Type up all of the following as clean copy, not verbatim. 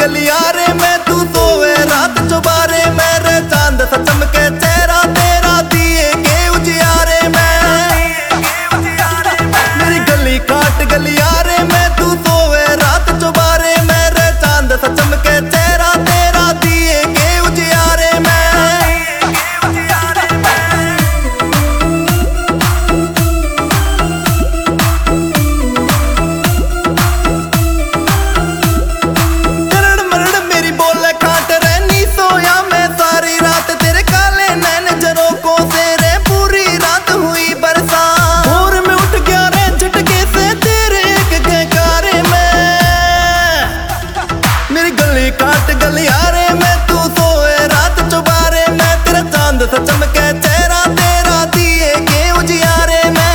गलियारे में तू सोवे रात चुबारे में रे चांद सा चमके चेहरा तेरा दिए के उजियारे में मेरी गली काट गलियारे में तू सोवे रात चुबारे में रे चांद सा चमके चेहरा तेरा दिए के उजियारे में काट गलियारे में तू सोए रात चुबारे में तेरा चांद सा चमके चेहरा तेरा दिए के उजियारे में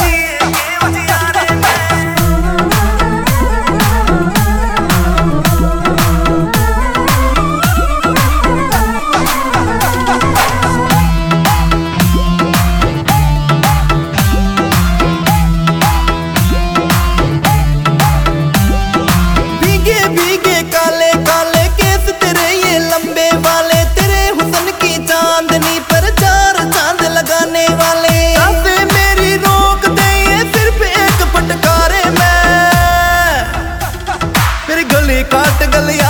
भीगे भीगे काले काले केस तेरे ये लंबे वाले तेरे हुस्न की चांदनी पर चार चांद लगाने वाले आंखें मेरी रोक दे ये सिर्फ एक फटकारे में मेरी गली काट गली